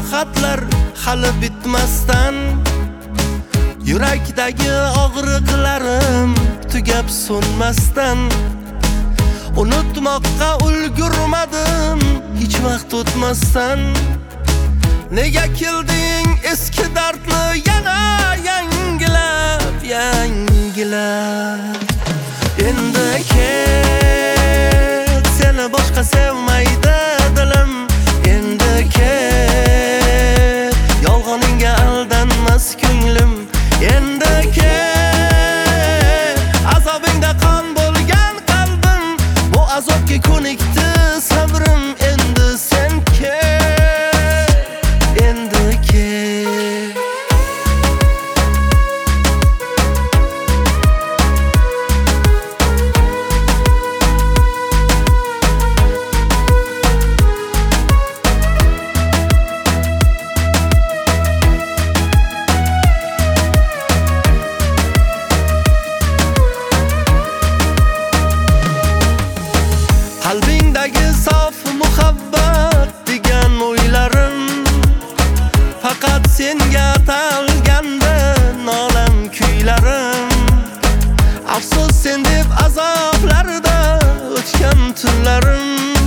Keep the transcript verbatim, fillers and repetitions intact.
jarohatlar hali bitmasdan, yurakdagi og'riqlarim tugab so'nmasdan, unutmoqqa ulgurmadim hech vaqt o'tmasdan. Nega kelding eski dardni yana yangilab, yangilab? Endi ket, seni boshqa sevmaydi dilim. Endi ket, yolg'oningga aldanmas ko'nglim. Endi ket, azobingda qon bo'lgan qalbim, bu azobga ko'nikdi sabrim. Endi sen ket, endi ket. Qalbingdagi sof muhabbat degan o'ylarim faqat senga atalganda nolam kuylarim. Afsus sen deb azoblarda o'tgan tunlarim.